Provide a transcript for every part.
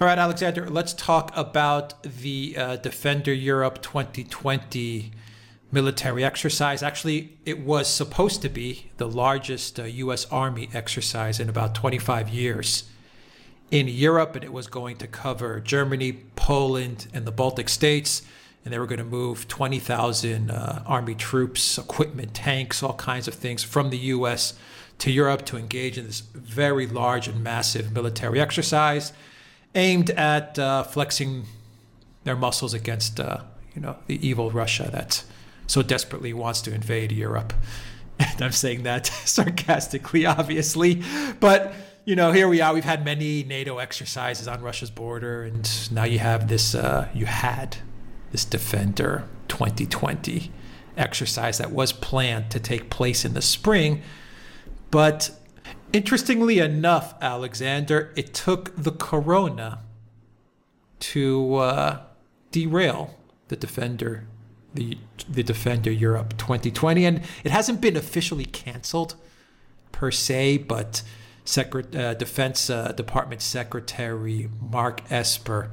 All right, Alexander, let's talk about the Defender Europe 2020 military exercise. Actually, it was supposed to be the largest U.S. Army exercise in about 25 years in Europe, and it was going to cover Germany, Poland, and the Baltic states. And they were going to move 20,000 Army troops, equipment, tanks, all kinds of things from the U.S. to Europe to engage in this very large and massive military exercise aimed at flexing their muscles against, the evil Russia that so desperately wants to invade Europe. And I'm saying that sarcastically, obviously. But, here we are. We've had many NATO exercises on Russia's border. And now you have this, this Defender 2020 exercise that was planned to take place in the spring. But interestingly enough, Alexander, it took the corona to derail the Defender Europe 2020. And it hasn't been officially canceled per se, but Defense Department Secretary Mark Esper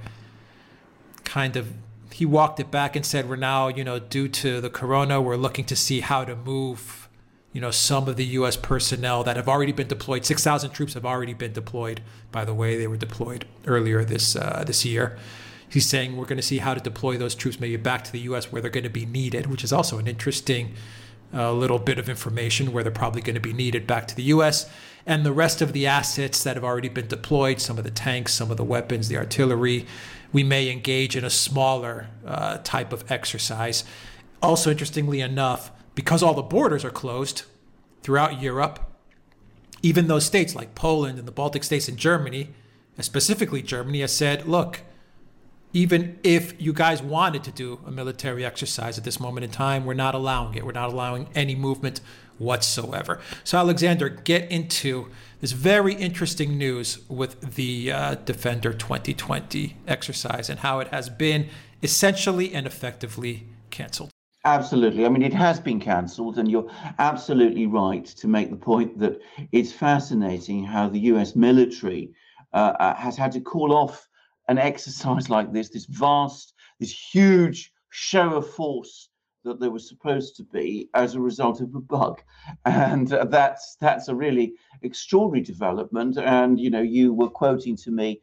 he walked it back and said, we're now, due to the corona, we're looking to see how to move, some of the U.S. personnel that have already been deployed. 6,000 troops have already been deployed. By the way, they were deployed earlier this year. He's saying we're going to see how to deploy those troops maybe back to the U.S. where they're going to be needed, which is also an interesting little bit of information where they're probably going to be needed back to the U.S. And the rest of the assets that have already been deployed, some of the tanks, some of the weapons, the artillery, we may engage in a smaller type of exercise. Also, interestingly enough, because all the borders are closed throughout Europe, even those states like Poland and the Baltic states and Germany, and specifically Germany, has said, look, even if you guys wanted to do a military exercise at this moment in time, we're not allowing it. We're not allowing any movement whatsoever. So, Alexander, get into this very interesting news with the Defender 2020 exercise and how it has been essentially and effectively canceled. Absolutely. I mean, it has been cancelled, and you're absolutely right to make the point that it's fascinating how the US military has had to call off an exercise like this huge show of force that there was supposed to be as a result of a bug. And that's a really extraordinary development. And, you were quoting to me,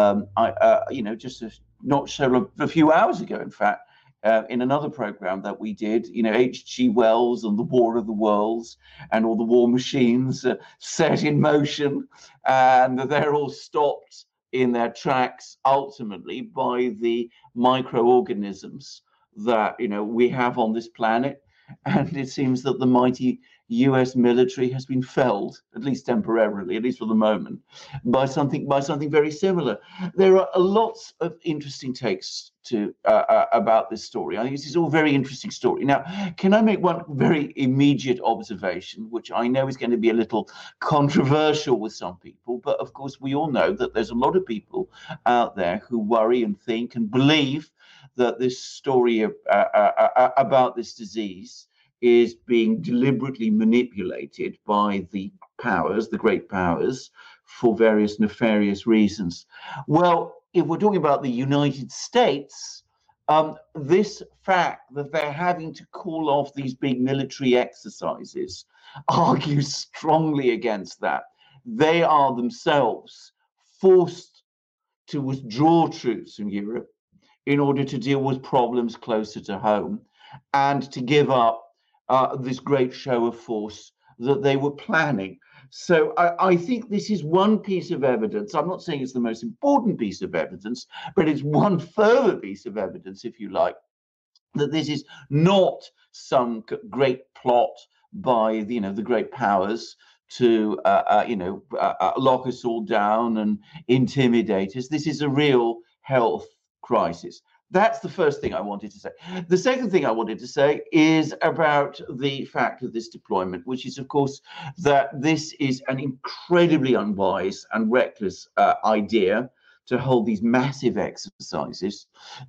not so a few hours ago, in fact, in another program that we did, H.G. Wells and the War of the Worlds and all the war machines set in motion, and they're all stopped in their tracks ultimately by the microorganisms that we have on this planet. And it seems that the mighty US military has been felled, at least temporarily, at least for the moment, by something very similar. There are lots of interesting takes about this story. I think this is all very interesting story. Now, can I make one very immediate observation, which I know is going to be a little controversial with some people, but of course we all know that there's a lot of people out there who worry and think and believe that this story about this disease is being deliberately manipulated by the great powers, for various nefarious reasons. Well, if we're talking about the United States, this fact that they're having to call off these big military exercises argues strongly against that. They are themselves forced to withdraw troops from Europe in order to deal with problems closer to home and to give up this great show of force that they were planning. So I think this is one piece of evidence. I'm not saying it's the most important piece of evidence, but it's one further piece of evidence, if you like, that this is not some great plot by the great powers to lock us all down and intimidate us. This is a real health crisis. That's the first thing I wanted to say. The second thing I wanted to say is about the fact of this deployment, which is, of course, that this is an incredibly unwise and reckless idea to hold these massive exercises.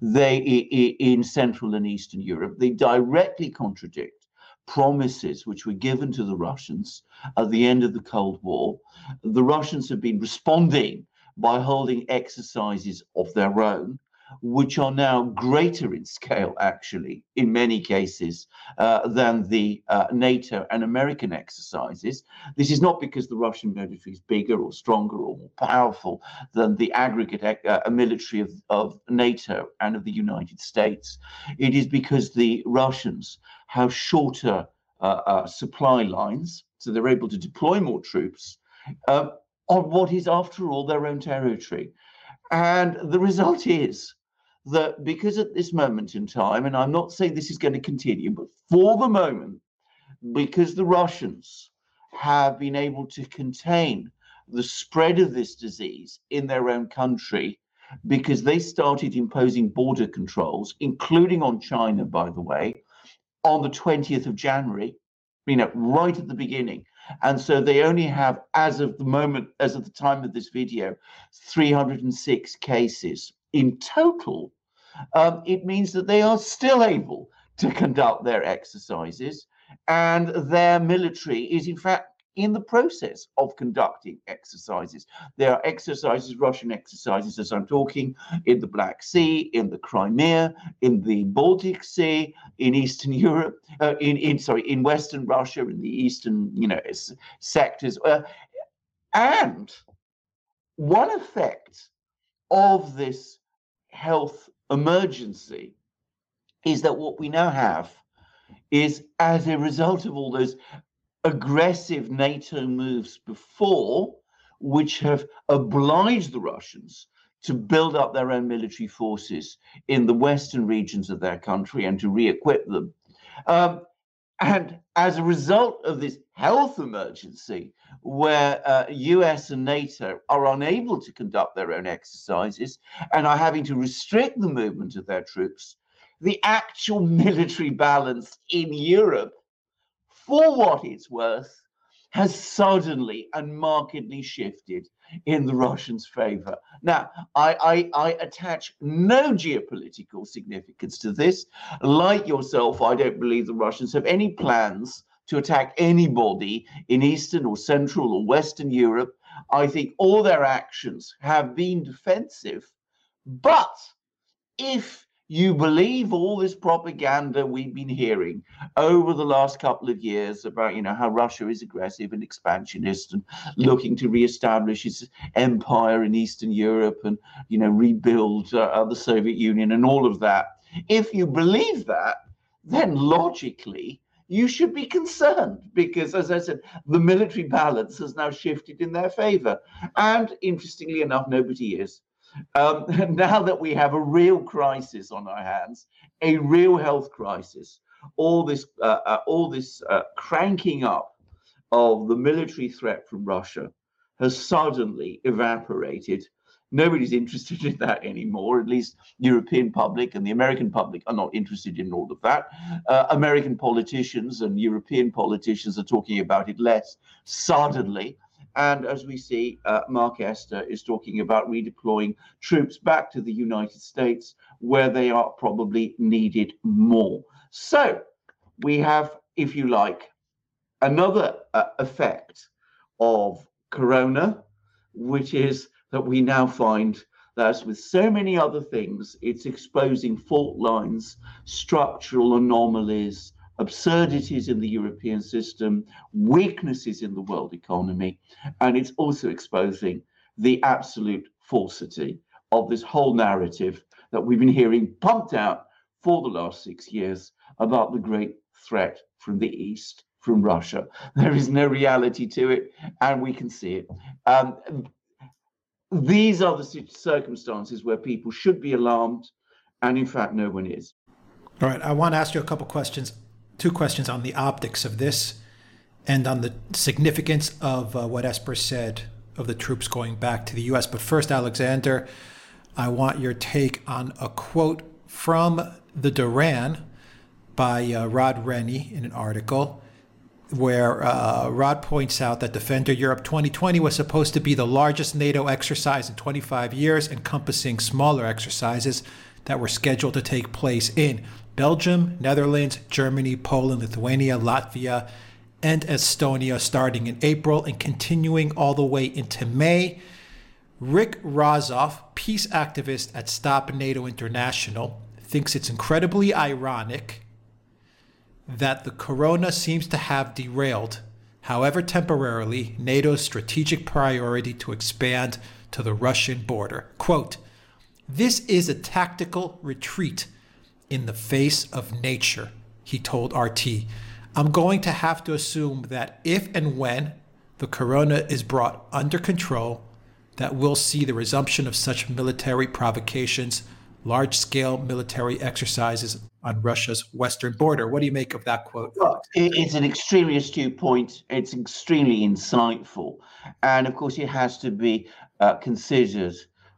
In Central and Eastern Europe, they directly contradict promises which were given to the Russians at the end of the Cold War. The Russians have been responding by holding exercises of their own, which are now greater in scale, actually, in many cases, than the NATO and American exercises. This is not because the Russian military is bigger or stronger or more powerful than the aggregate military of NATO and of the United States. It is because the Russians have shorter supply lines, so they're able to deploy more troops on what is, after all, their own territory. And the result is that because at this moment in time, and I'm not saying this is going to continue, but for the moment, because the Russians have been able to contain the spread of this disease in their own country, because they started imposing border controls, including on China, by the way, on the 20th of January, right at the beginning. And so they only have, as of the time of this video, 306 cases in total. It means that they are still able to conduct their exercises, and their military is, in fact, in the process of conducting exercises. There are exercises, Russian exercises, as I'm talking, in the Black Sea, in the Crimea, in the Baltic Sea, in Eastern Europe, in Western Russia, in the eastern, sectors. And one effect of this health emergency is that what we now have is, as a result of all those aggressive NATO moves before, which have obliged the Russians to build up their own military forces in the western regions of their country and to re-equip them. And as a result of this health emergency, where US and NATO are unable to conduct their own exercises and are having to restrict the movement of their troops, the actual military balance in Europe, for what it's worth, has suddenly and markedly shifted in the Russians' favor. Now, I attach no geopolitical significance to this. Like yourself, I don't believe the Russians have any plans to attack anybody in Eastern or Central or Western Europe. I think all their actions have been defensive. But if you believe all this propaganda we've been hearing over the last couple of years about, how Russia is aggressive and expansionist and looking to reestablish its empire in Eastern Europe and, rebuild the Soviet Union and all of that. If you believe that, then logically, you should be concerned because, as I said, the military balance has now shifted in their favor. And interestingly enough, nobody is. Now that we have a real crisis on our hands, a real health crisis, all this cranking up of the military threat from Russia has suddenly evaporated. Nobody's interested in that anymore. At least European public and the American public are not interested in all of that. American politicians and European politicians are talking about it less suddenly. And as we see, Mark Esper is talking about redeploying troops back to the United States, where they are probably needed more. So we have, if you like, another effect of Corona, which is that we now find that, as with so many other things, it's exposing fault lines, structural anomalies, absurdities in the European system, weaknesses in the world economy, and it's also exposing the absolute falsity of this whole narrative that we've been hearing pumped out for the last 6 years about the great threat from the East, from Russia. There is no reality to it, and we can see it. These are the circumstances where people should be alarmed, and in fact, no one is. All right, I want to ask you a couple questions. 2 questions on the optics of this and on the significance of what Esper said of the troops going back to the U.S. But first, Alexander, I want your take on a quote from the Duran by Rod Rennie in an article where Rod points out that Defender Europe 2020 was supposed to be the largest NATO exercise in 25 years, encompassing smaller exercises that were scheduled to take place in Belgium, Netherlands, Germany, Poland, Lithuania, Latvia, and Estonia starting in April and continuing all the way into May. Rick Rozoff, peace activist at Stop NATO International, thinks it's incredibly ironic that the corona seems to have derailed, however temporarily, NATO's strategic priority to expand to the Russian border. Quote, "This is a tactical retreat in the face of nature," he told RT. "I'm going to have to assume that if and when the corona is brought under control, that we'll see the resumption of such military provocations, large-scale military exercises on Russia's western border." What do you make of that quote? Well, it's an extremely astute point. It's extremely insightful. And of course, it has to be considered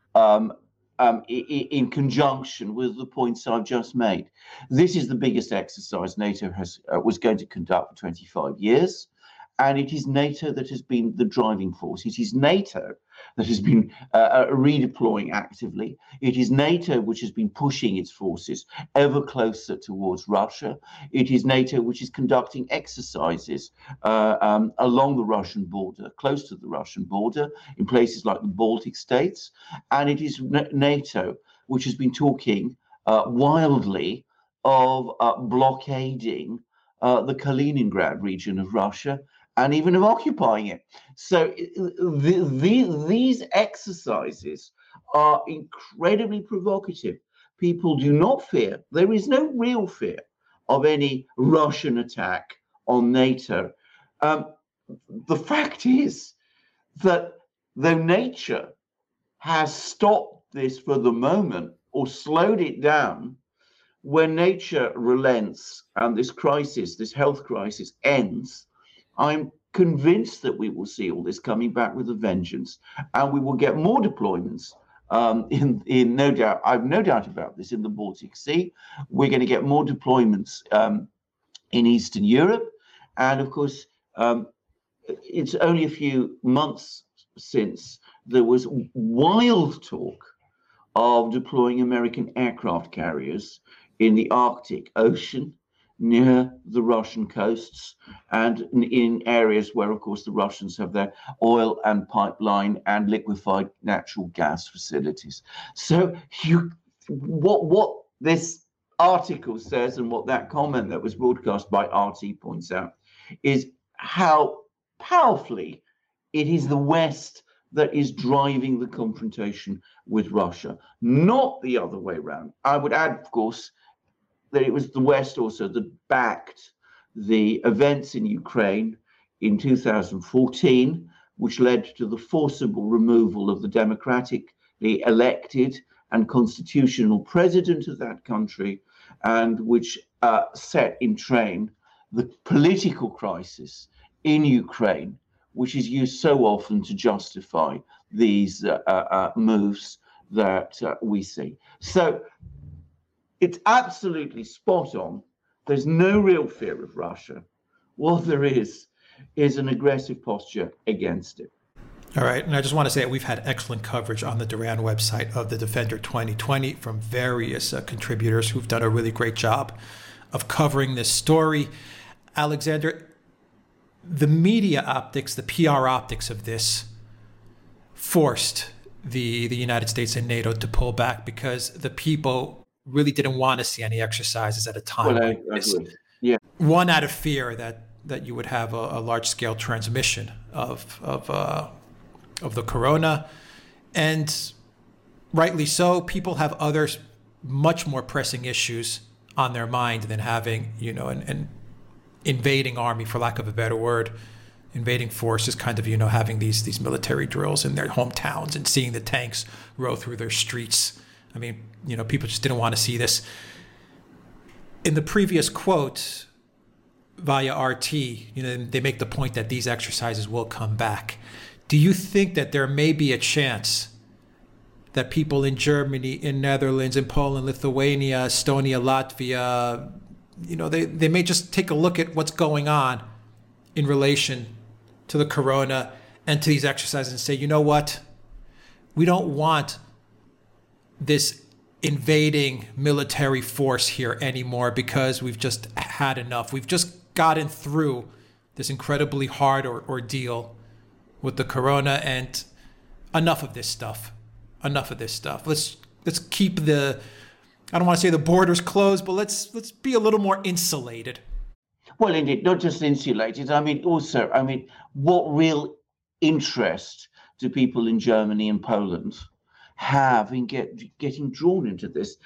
in conjunction with the points I've just made. This is the biggest exercise NATO was going to conduct for 25 years. And it is NATO that has been the driving force. It is NATO that has been redeploying actively. It is NATO which has been pushing its forces ever closer towards Russia. It is NATO which is conducting exercises along the Russian border, close to the Russian border, in places like the Baltic states. And it is NATO which has been talking wildly of blockading the Kaliningrad region of Russia, and even of occupying it. So these exercises are incredibly provocative. People do not fear. There is no real fear of any Russian attack on NATO. The fact is that though nature has stopped this for the moment or slowed it down, when nature relents and this crisis, this health crisis ends, I'm convinced that we will see all this coming back with a vengeance, and we will get more deployments. In no doubt, I've no doubt about this, in the Baltic Sea. We're going to get more deployments in Eastern Europe, and of course, it's only a few months since there was wild talk of deploying American aircraft carriers in the Arctic Ocean, near the Russian coasts, and in areas where, of course, the Russians have their oil and pipeline and liquefied natural gas facilities. So what this article says, and what that comment that was broadcast by RT points out, is how powerfully it is the West that is driving the confrontation with Russia, not the other way around. I would add, of course, that it was the West also that backed the events in Ukraine in 2014, which led to the forcible removal of the democratically elected and constitutional president of that country, and which set in train the political crisis in Ukraine, which is used so often to justify these moves that we see. So it's absolutely spot on. There's no real fear of Russia. What there is an aggressive posture against it. All right. And I just want to say that we've had excellent coverage on the Duran website of the Defender 2020 from various contributors who've done a really great job of covering this story. Alexander, the media optics, the PR optics of this forced the United States and NATO to pull back because the people really didn't want to see any exercises at a time like this. Yeah. One, out of fear that you would have a large-scale transmission of the corona, and rightly so. People have other much more pressing issues on their mind than having, an invading army, for lack of a better word, invading forces, kind of, having these military drills in their hometowns and seeing the tanks roll through their streets. I mean, people just didn't want to see this. In the previous quote via RT, they make the point that these exercises will come back. Do you think that there may be a chance that people in Germany, in Netherlands, in Poland, Lithuania, Estonia, Latvia, they may just take a look at what's going on in relation to the corona and to these exercises and say, you know what? We don't want this invading military force here anymore because we've just had enough. We've just gotten through this incredibly hard ordeal with the corona, and enough of this stuff. Enough of this stuff. Let's keep the, I don't want to say the borders closed, but let's be a little more insulated. Well, indeed, not just insulated. I mean, also, I mean, what real interest do people in Germany and Poland have in getting drawn into this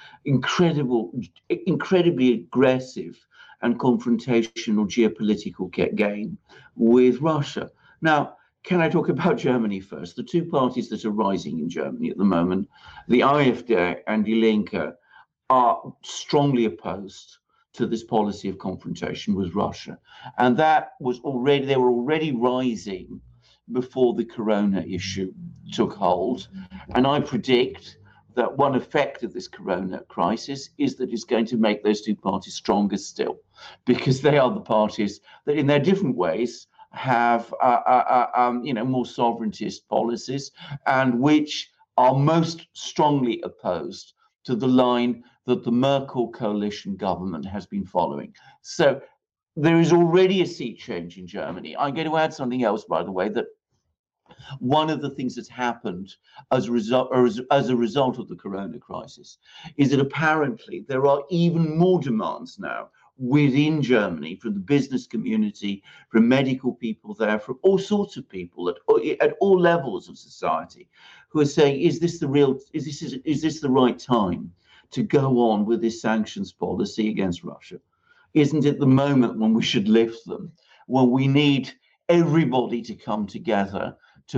incredibly aggressive and confrontational geopolitical game with Russia? Now, can I talk about Germany first? The two parties that are rising in Germany at the moment, the AfD and Die Linke, are strongly opposed to this policy of confrontation with Russia. And that was already, they were already rising before the corona issue took hold. And I predict that one effect of this corona crisis is that it's going to make those two parties stronger still, because they are the parties that in their different ways have more sovereigntist policies, and which are most strongly opposed to the line that the Merkel coalition government has been following. So there is already a sea change in Germany. I'm going to add something else, by the way, that one of the things that's happened as a result of the corona crisis is that apparently there are even more demands now within Germany from the business community, from medical people there, from all sorts of people at all levels of society, who are saying, is this the right time to go on with this sanctions policy against Russia? Isn't it the moment when we should lift them, when we need everybody to come together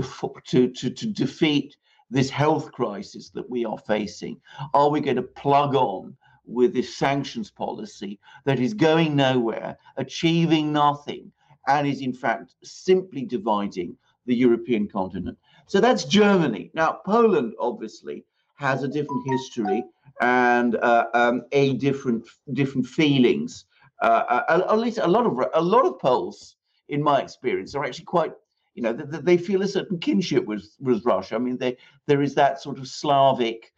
to defeat this health crisis that we are facing? Are we going to plug on with this sanctions policy that is going nowhere, achieving nothing, and is in fact simply dividing the European continent? So that's Germany. Now, Poland obviously has a different history and a different feelings. At least a lot of Poles, in my experience, are actually quite, they feel a certain kinship with Russia. I mean, there is that sort of Slavic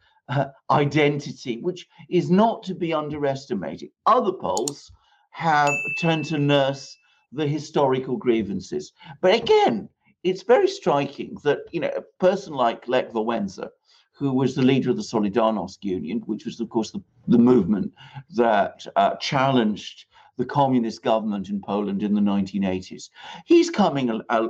identity, which is not to be underestimated. Other Poles have turned to nurse the historical grievances. But again, it's very striking that, a person like Lech Wałęsa, who was the leader of the Solidarność Union, which was, of course, the movement that challenged the communist government in Poland in the 1980s. He's coming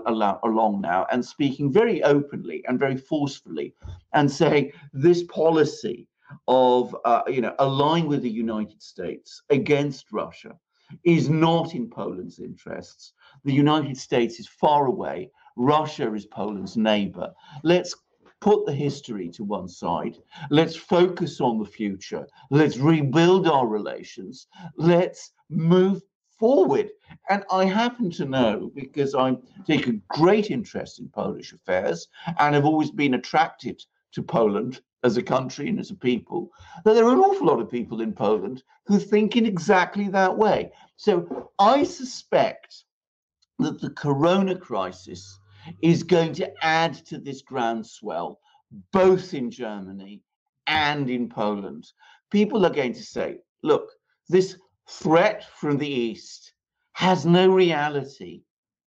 along now and speaking very openly and very forcefully and saying this policy of, align with the United States against Russia is not in Poland's interests. The United States is far away. Russia is Poland's neighbor. Let's put the history to one side. Let's focus on the future. Let's rebuild our relations. Let's move forward. And I happen to know, because I take a great interest in Polish affairs and have always been attracted to Poland as a country and as a people, that there are an awful lot of people in Poland who think in exactly that way. So I suspect that the corona crisis is going to add to this groundswell, both in Germany and in Poland. People are going to say, look, this threat from the East has no reality.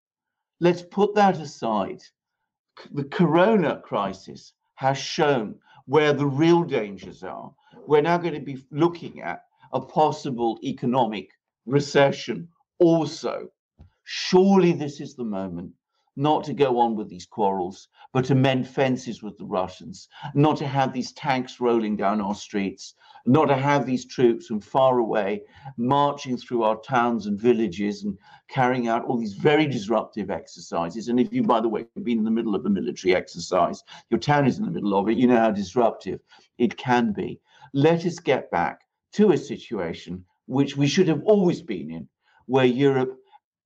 Let's put that aside. The corona crisis has shown where the real dangers are. We're now going to be looking at a possible economic recession also. Surely this is the moment not to go on with these quarrels, but to mend fences with the Russians, not to have these tanks rolling down our streets, not to have these troops from far away marching through our towns and villages and carrying out all these very disruptive exercises. And if you, by the way, have been in the middle of a military exercise, your town is in the middle of it, you know how disruptive it can be. Let us get back to a situation which we should have always been in, where Europe,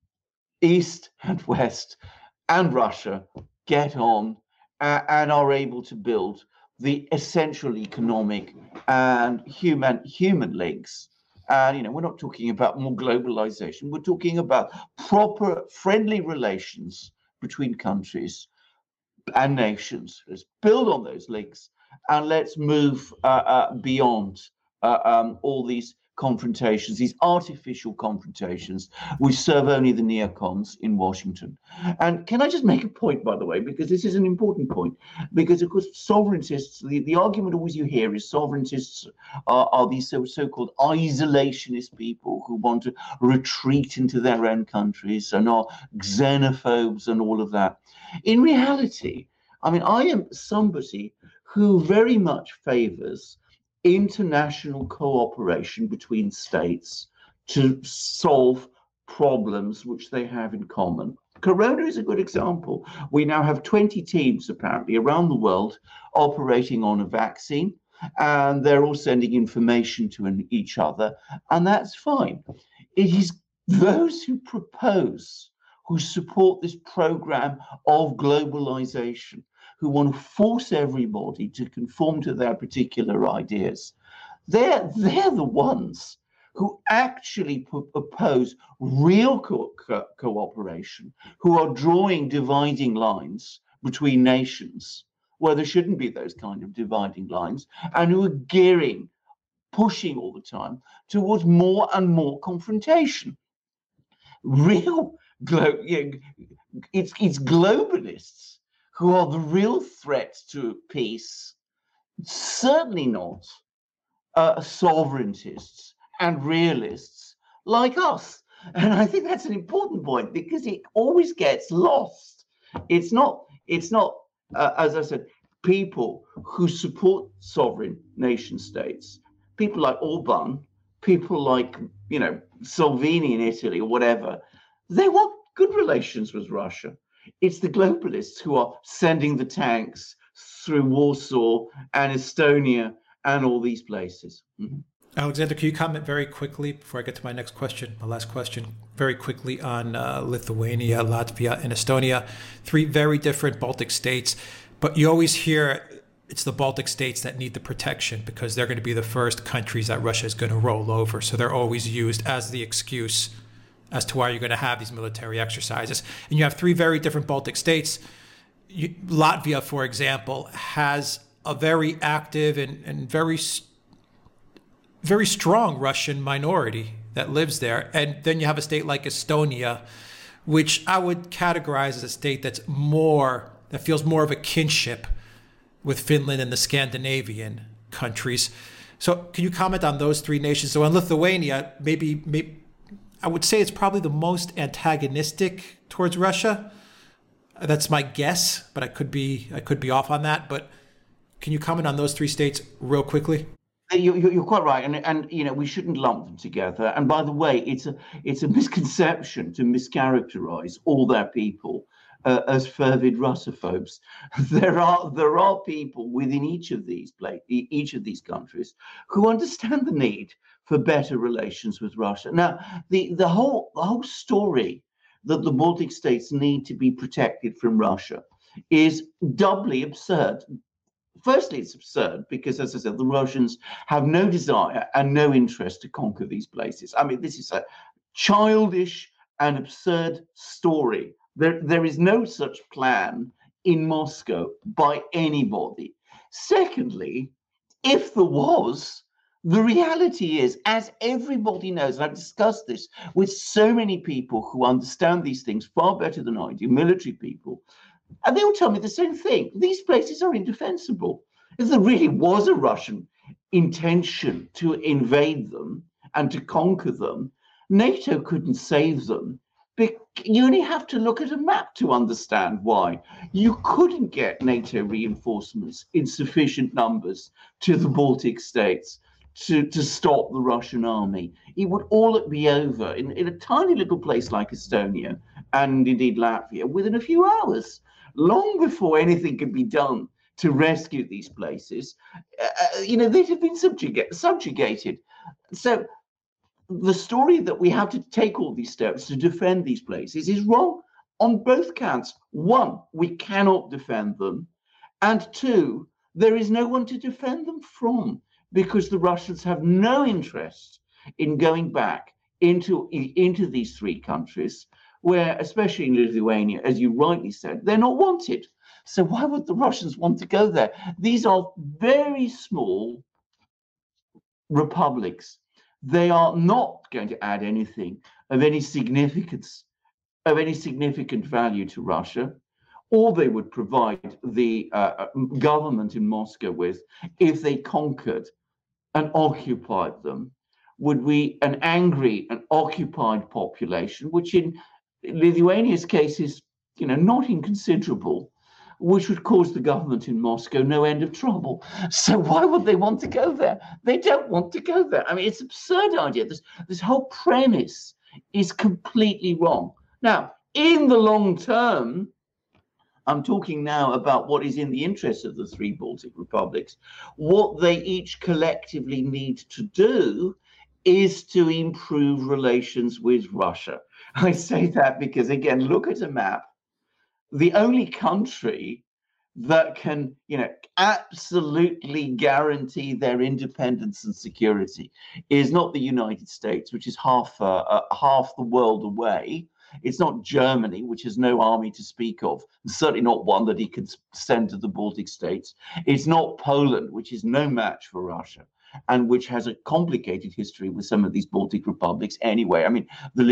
East and West, and Russia get on and are able to build the essential economic and human links. And we're not talking about more globalization. We're talking about proper friendly relations between countries and nations. Let's build on those links and let's move beyond all these confrontations, these artificial confrontations, which serve only the neocons in Washington. And can I just make a point, by the way, because this is an important point, because of course sovereigntists, the argument always you hear is sovereigntists are these so-called isolationist people who want to retreat into their own countries and are xenophobes and all of that. In reality, I mean, I am somebody who very much favors international cooperation between states to solve problems which they have in common. Corona is a good example. We now have 20 teams apparently around the world operating on a vaccine, and they're all sending information to each other, and that's fine. It is those who propose, who support this program of globalization, who want to force everybody to conform to their particular ideas. They're the ones who actually oppose real cooperation, who are drawing dividing lines between nations where there shouldn't be those kind of dividing lines, and who are pushing all the time towards more and more confrontation. It's globalists who are the real threat to peace, certainly not sovereigntists and realists like us. And I think that's an important point because it always gets lost. It's not, as I said, people who support sovereign nation states, people like Orban, people like, Salvini in Italy or whatever, they want good relations with Russia. It's the globalists who are sending the tanks through Warsaw and Estonia and all these places. Mm-hmm. Alexander, can you comment very quickly before I get to my next question, my last question, very quickly on Lithuania, Latvia, and Estonia, 3 very different Baltic states, but you always hear it's the Baltic states that need the protection because they're going to be the first countries that Russia is going to roll over. So they're always used as the excuse as to why you're going to have these military exercises. And you have 3 very different Baltic states. Latvia, for example, has a very active and very strong Russian minority that lives there. And then you have a state like Estonia, which I would categorize as a state that feels more of a kinship with Finland and the Scandinavian countries. So can you comment on those 3 nations? So in Lithuania, maybe I would say it's probably the most antagonistic towards Russia. That's my guess, but I could be off on that. But can you comment on those 3 states real quickly? You're quite right, and we shouldn't lump them together. And by the way, it's a misconception to mischaracterize all their people as fervid Russophobes. There are people within each of these countries who understand the need for better relations with Russia. Now, the whole story that the Baltic states need to be protected from Russia is doubly absurd. Firstly, it's absurd because, as I said, the Russians have no desire and no interest to conquer these places. I mean, this is a childish and absurd story. There is no such plan in Moscow by anybody. Secondly, if there was, the reality is, as everybody knows, and I've discussed this with so many people who understand these things far better than I do, military people, and they all tell me the same thing. These places are indefensible. If there really was a Russian intention to invade them and to conquer them, NATO couldn't save them. You only have to look at a map to understand why. You couldn't get NATO reinforcements in sufficient numbers to the Baltic states to stop the Russian army. It would all be over in a tiny little place like Estonia and indeed Latvia within a few hours. Long before anything could be done to rescue these places, they'd have been subjugated. So the story that we have to take all these steps to defend these places is wrong on both counts. 1, we cannot defend them. And 2, there is no one to defend them from because the Russians have no interest in going back into these 3 countries where, especially in Lithuania, as you rightly said, they're not wanted. So why would the Russians want to go there? These are very small republics. They are not going to add anything of any significance, of any significant value to Russia. All they would provide the government in Moscow with, if they conquered and occupied them, would be an angry and occupied population, which in Lithuania's case is, not inconsiderable, which would cause the government in Moscow no end of trouble. So why would they want to go there? They don't want to go there. I mean, it's an absurd idea. This whole premise is completely wrong. Now, in the long term, I'm talking now about what is in the interest of the three Baltic republics. What they each collectively need to do is to improve relations with Russia. I say that because, again, look at a map. The only country that can, absolutely guarantee their independence and security is not the United States, which is half the world away. It's not Germany, which has no army to speak of, certainly not one that he could send to the Baltic states. It's not Poland, which is no match for Russia, and which has a complicated history with some of these Baltic republics anyway. I mean,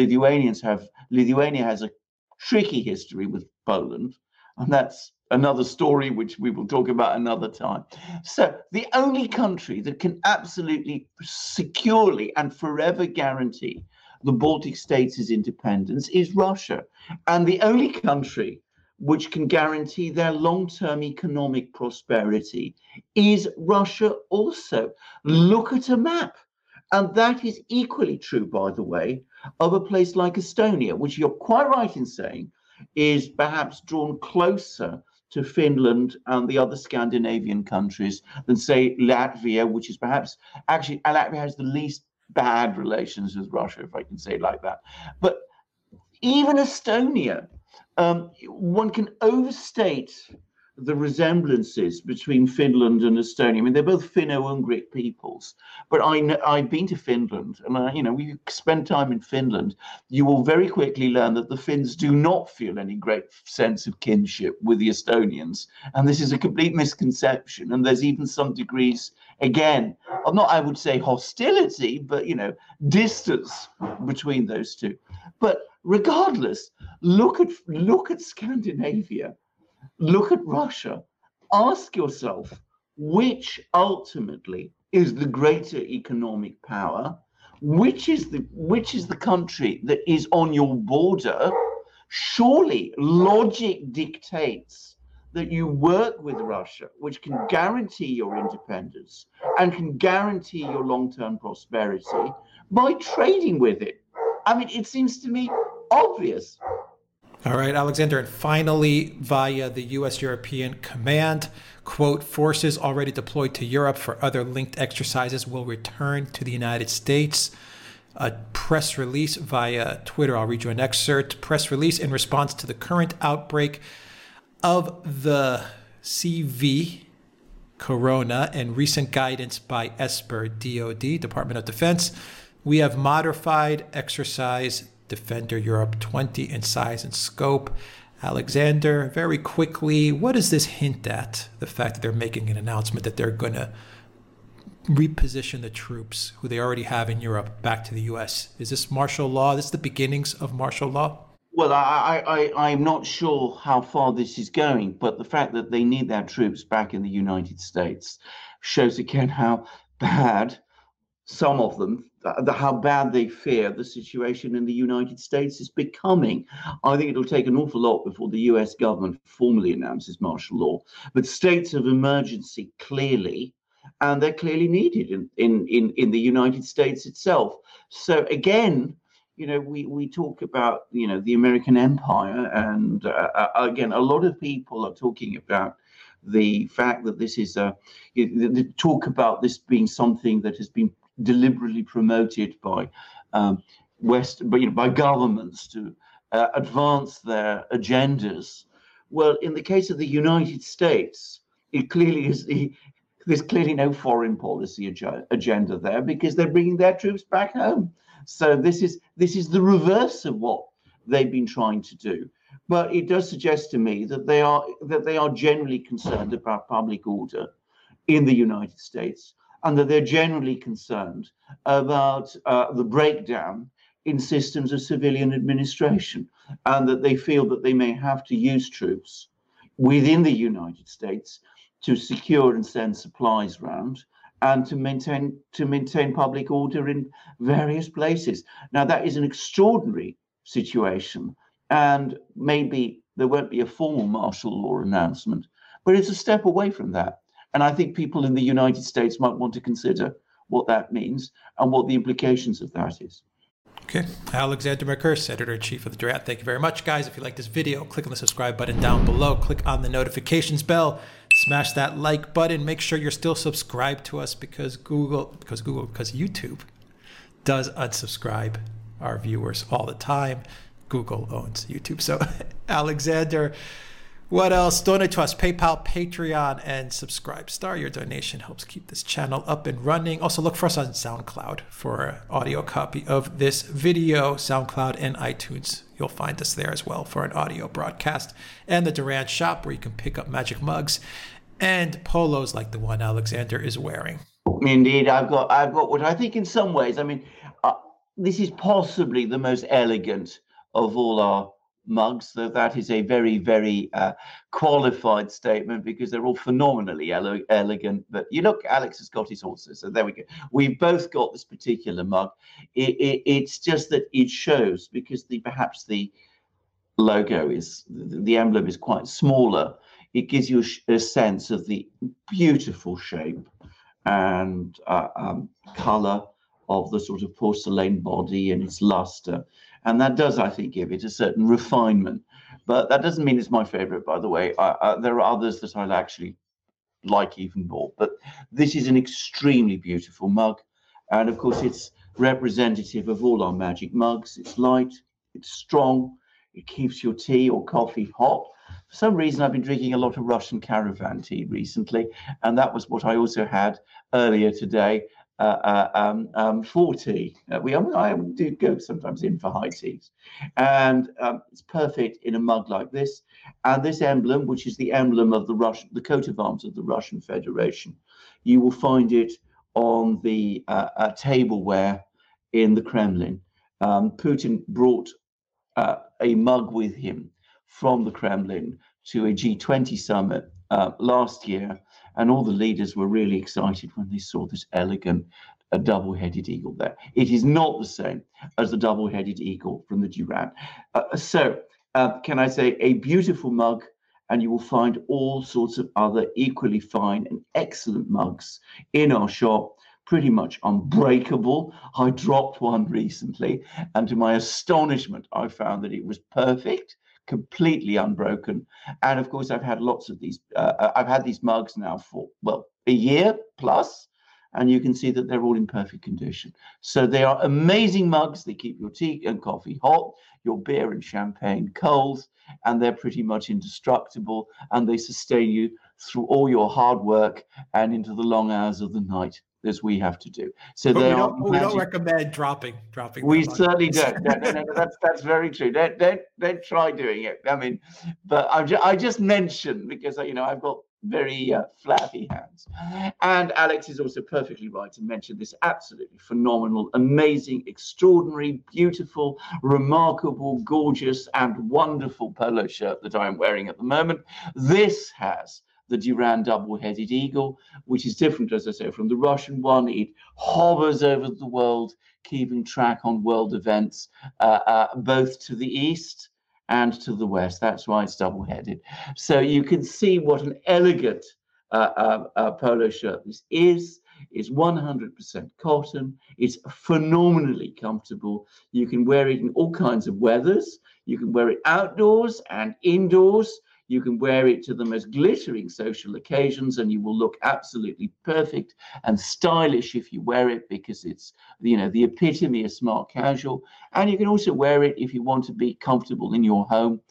Lithuania has a tricky history with Poland, and that's another story which we will talk about another time. So the only country that can absolutely securely and forever guarantee the Baltic states' independence is Russia. And the only country which can guarantee their long-term economic prosperity is Russia also. Look at a map. And that is equally true, by the way, of a place like Estonia, which you're quite right in saying is perhaps drawn closer to Finland and the other Scandinavian countries than, say, Latvia, which is perhaps, actually, Latvia has the least bad relations with Russia, if I can say it like that. But even Estonia, one can overstate the resemblances between Finland and Estonia. I mean, they're both Finno-Ugric peoples, but I've been to Finland, and we spend time in Finland. You will very quickly learn that the Finns do not feel any great sense of kinship with the Estonians, and this is a complete misconception. And there's even some degrees, again, of not, I would say, hostility, but distance between those two. But regardless, look at Scandinavia. Look at Russia. Ask yourself, which ultimately is the greater economic power? Which is the country that is on your border? Surely logic dictates that you work with Russia, which can guarantee your independence and can guarantee your long-term prosperity by trading with it. I mean, it seems to me obvious. All right, Alexander, and finally, via the U.S. European Command, quote, forces already deployed to Europe for other linked exercises will return to the United States. A press release via Twitter, I'll read you an excerpt. Press release in response to the current outbreak of the CV corona and recent guidance by ESPER, DOD, Department of Defense. We have modified exercise Defender Europe 20 in size and scope. Alexander, very quickly, what does this hint at? The fact that they're making an announcement that they're going to reposition the troops who they already have in Europe back to the U.S. Is this martial law? This is the beginnings of martial law? Well, I'm not sure how far this is going, but the fact that they need their troops back in the United States shows again how bad some of them, how bad they fear the situation in the United States is becoming. I think it'll take an awful lot before the US government formally announces martial law, but states of emergency clearly, and they're clearly needed in the United States itself. So again, we talk about, the American empire, and again, a lot of people are talking about the fact that this is talk about this being something that has been deliberately promoted by by governments to advance their agendas. Well, in the case of the United States, it clearly is there's clearly no foreign policy agenda there, because they're bringing their troops back home. So this is the reverse of what they've been trying to do. But it does suggest to me that they are generally concerned about public order in the United States. and that they're generally concerned about the breakdown in systems of civilian administration, and that they feel that they may have to use troops within the United States to secure and send supplies round and to maintain public order in various places. Now, that is an extraordinary situation, and maybe there won't be a formal martial law announcement, but it's a step away from that. And I think people in the United States might want to consider what that means and what the implications of that is. Okay. Alexander Mercouris, Editor-in-Chief of the Duran. Thank you very much, guys. If you like this video, click on the subscribe button down below. Click on the notifications bell. Smash that like button. Make sure you're still subscribed to us because YouTube does unsubscribe our viewers all the time. Google owns YouTube. So, Alexander, what else? Donate to us, PayPal, Patreon, and Subscribestar. Your donation helps keep this channel up and running. Also, look for us on SoundCloud for an audio copy of this video. SoundCloud and iTunes. You'll find us there as well for an audio broadcast. And the Duran shop where you can pick up magic mugs and polos like the one Alexander is wearing. Indeed, I've got what I think in some ways, I mean, this is possibly the most elegant of all our mugs. That is a very, very qualified statement because they're all phenomenally elegant. But you look, Alex has got his also. So there we go. We've both got this particular mug. It's just that it shows because perhaps the logo is, the emblem is quite smaller. It gives you a sense of the beautiful shape and color of the sort of porcelain body and its luster. And that does, I think, give it a certain refinement. But that doesn't mean it's my favorite, by the way. There are others that I'd actually like even more. But this is an extremely beautiful mug. And of course, it's representative of all our magic mugs. It's light, it's strong, it keeps your tea or coffee hot. For some reason, I've been drinking a lot of Russian caravan tea recently. And that was what I also had earlier today. For tea. I do go sometimes in for high teas, and it's perfect in a mug like this. And this emblem, which is the emblem of the coat of arms of the Russian Federation, you will find it on the tableware in the Kremlin. Putin brought a mug with him from the Kremlin to a G20 summit last year. And all the leaders were really excited when they saw this elegant double-headed eagle there. It is not the same as the double-headed eagle from the Duran. Can I say a beautiful mug, and you will find all sorts of other equally fine and excellent mugs in our shop, pretty much unbreakable. I dropped one recently, and to my astonishment, I found that it was perfect, completely unbroken. And of course, I've had lots of these. I've had these mugs now for, well, a year plus, and you can see that they're all in perfect condition. So they are amazing mugs. They keep your tea and coffee hot, your beer and champagne cold, and they're pretty much indestructible, and they sustain you through all your hard work and into the long hours of the night, as we have to do. So we don't recommend dropping. We certainly don't. No, that's very true. Don't try doing it. I mean, but I just mentioned because I've got very flabby hands, and Alex is also perfectly right to mention this absolutely phenomenal, amazing, extraordinary, beautiful, remarkable, gorgeous, and wonderful polo shirt that I'm wearing at the moment. This has the Duran double-headed eagle, which is different, as I say, from the Russian one. It hovers over the world, keeping track on world events, both to the east and to the west. That's why it's double-headed. So you can see what an elegant polo shirt this is. It's 100% cotton. It's phenomenally comfortable. You can wear it in all kinds of weathers. You can wear it outdoors and indoors. You can wear it to the most glittering social occasions, and you will look absolutely perfect and stylish if you wear it, because it's, the epitome of smart casual. And you can also wear it if you want to be comfortable in your home,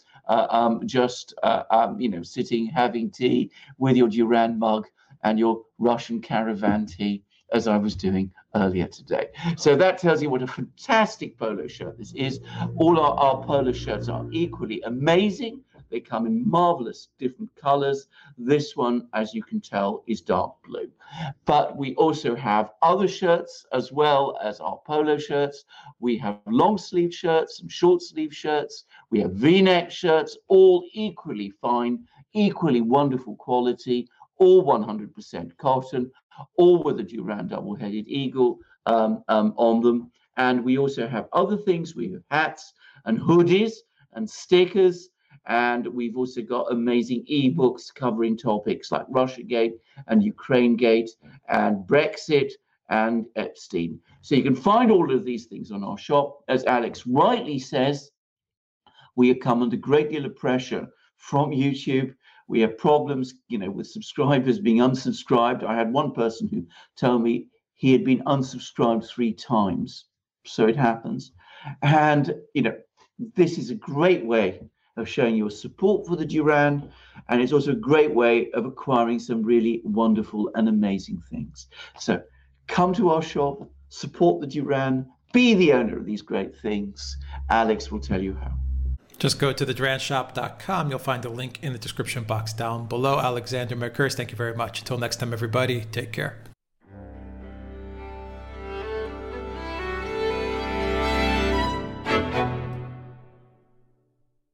sitting, having tea with your Duran mug and your Russian caravan tea, as I was doing earlier today. So that tells you what a fantastic polo shirt this is. All our polo shirts are equally amazing. They come in marvelous different colors. This one, as you can tell, is dark blue. But we also have other shirts as well as our polo shirts. We have long sleeve shirts and short sleeve shirts. We have V-neck shirts, all equally fine, equally wonderful quality, all 100% cotton, all with a Duran double-headed eagle on them. And we also have other things. We have hats and hoodies and stickers. And we've also got amazing ebooks covering topics like Russiagate and Ukrainegate and Brexit and Epstein. So you can find all of these things on our shop. As Alex rightly says, we have come under a great deal of pressure from YouTube. We have problems, with subscribers being unsubscribed. I had one person who told me he had been unsubscribed 3 times. So it happens. And, this is a great way of showing your support for the Duran. And it's also a great way of acquiring some really wonderful and amazing things. So come to our shop, support the Duran, be the owner of these great things. Alex will tell you how. Just go to theduranshop.com. You'll find a link in the description box down below. Alexander Mercouris, thank you very much. Until next time, everybody, take care.